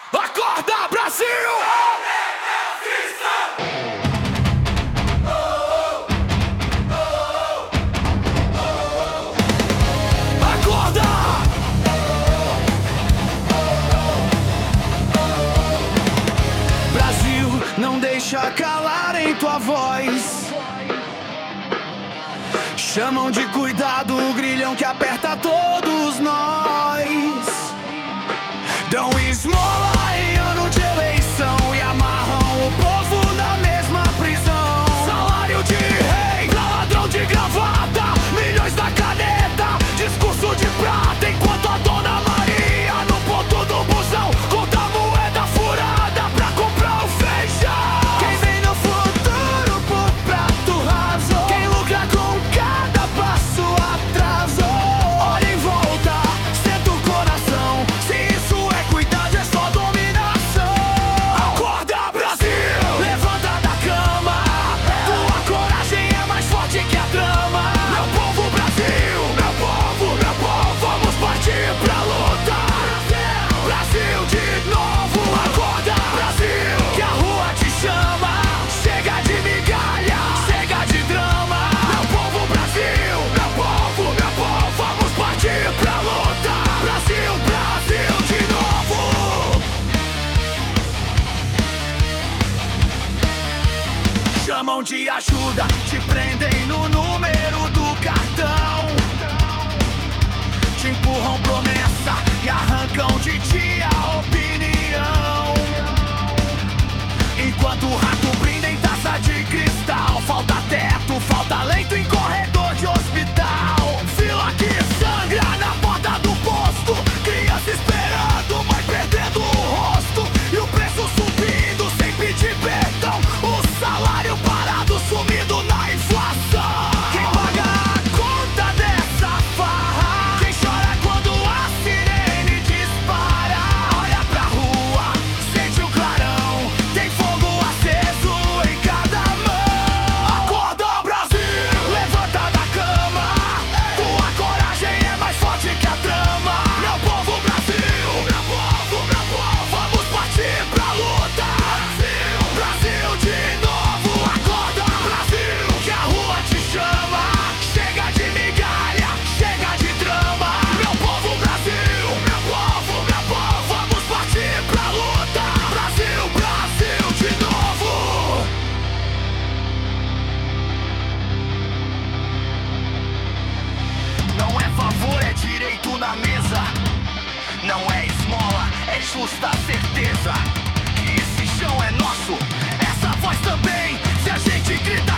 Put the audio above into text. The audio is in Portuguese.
Acorda, Brasil! Acorda! Brasil, não deixa calarem tua voz. Chamam de cuidado o grilhão que aperta todos nós. Dão esmola em ano de eleição e amarram o povo na mesma prisão. Salário de rei pra ladrão de gravata, milhões na caneta, discurso de prata. Enquanto a Dona Maria no ponto do busão conta a moeda furada pra comprar o feijão. Quem vem no futuro por prato raso, quem lucra com cada passo atraso. Olha em volta, senta o coração, se isso é cuidado é só dominação. Acorda, Brasil, levanta da cama, tua coragem é mais forte que a trama. Meu povo Brasil, meu povo, vamos partir pra luta. Brasil de novo, acorda, Brasil, que a rua te chama. Chega de migalha, chega de drama. Meu povo Brasil, meu povo, vamos partir pra luta. Brasil, Brasil de novo. Chamam de ajuda, te prendem no número do cartão, te empurram promessa e arrancam de ti a opinião. Enquanto o rato brinda em taça de cristal, falta teto, falta leito em corredor de hospital. Fila que sangra na porta do posto, criança esperando, mãe perdendo o rosto. E o preço subindo sem pedir perdão, o salário parado sumindo na inflação. Quem paga a conta dessa farra? Quem chora quando a sirene dispara? Olha pra rua, sente o clarão, tem fogo aceso em cada mão. Acorda, Brasil, levanta da cama, tua coragem é mais forte que a trama. Meu povo Brasil, meu povo, vamos partir pra luta. Brasil de novo, acorda, Brasil, que a rua te chama. Chega de migalha, chega de drama. Meu povo Brasil, meu povo, vamos partir pra luta. Brasil de novo. Não é favor, é direito na mesa. Não é esmola, é justa certeza que esse chão é nosso, essa voz também. Se a gente grita